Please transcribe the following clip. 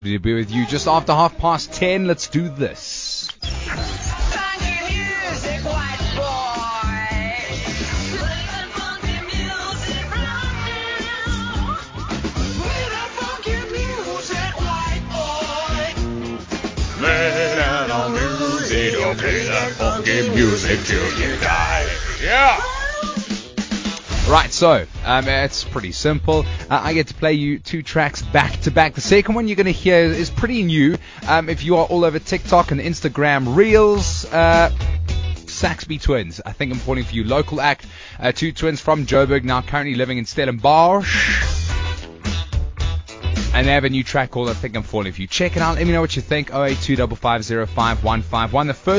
To be with you just after 10:30. Let's do this. Don't play that funky music till you die. Yeah. Right, so it's pretty simple. I get to play you 2 tracks back to back. The second one you're going to hear is pretty new. If you are all over TikTok and Instagram Reels, Saxby Twins. I think I'm calling for you. Local act. 2 twins from Joburg, now currently living in Stellenbosch. And they have a new track called I Think I'm Falling For You. Check it out. Let me know what you think. 082 550 5151. The first